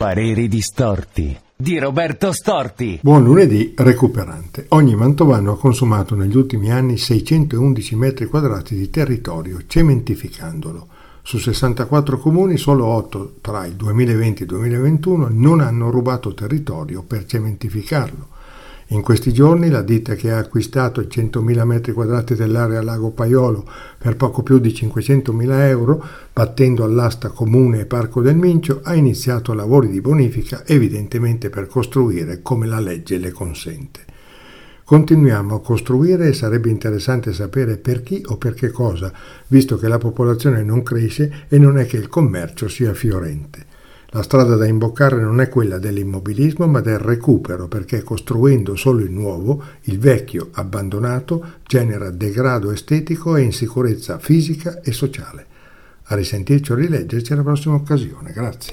Pareri distorti di Roberto Storti. Buon lunedì recuperante. Ogni mantovano ha consumato negli ultimi anni 611 metri quadrati di territorio cementificandolo. Su 64 comuni solo 8 tra il 2020 e il 2021 non hanno rubato territorio per cementificarlo. In questi giorni la ditta che ha acquistato i 100.000 metri quadrati dell'area Lago Paiolo per poco più di 500.000 euro, battendo all'asta Comune e Parco del Mincio, ha iniziato lavori di bonifica evidentemente per costruire come la legge le consente. Continuiamo a costruire e sarebbe interessante sapere per chi o per che cosa, visto che la popolazione non cresce e non è che il commercio sia fiorente. La strada da imboccare non è quella dell'immobilismo, ma del recupero, perché costruendo solo il nuovo, il vecchio abbandonato genera degrado estetico e insicurezza fisica e sociale. A risentirci o rileggerci alla prossima occasione. Grazie.